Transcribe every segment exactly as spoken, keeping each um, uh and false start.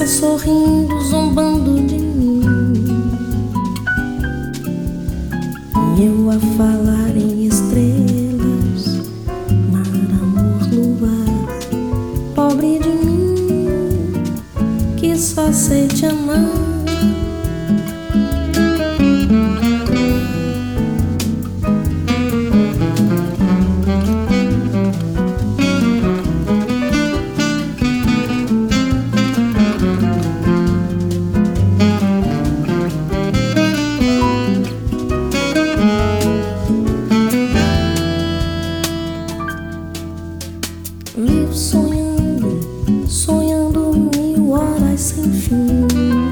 passa sorrindo, zombando de mim, e eu a falar em estrelas, mar, amor, luar. Pobre de mim, que só sei te amar. Vivo sonhando, sonhando mil horas sem fim.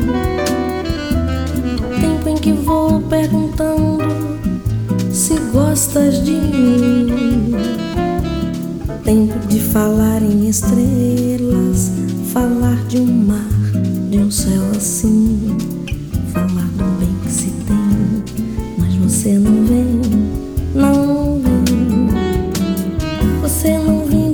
Tempo em que vou perguntando se gostas de mim. Tempo de falar em estrelas, falar de um mar, de um céu assim, falar do bem que se tem, mas você não vem, não vem. Você não vem.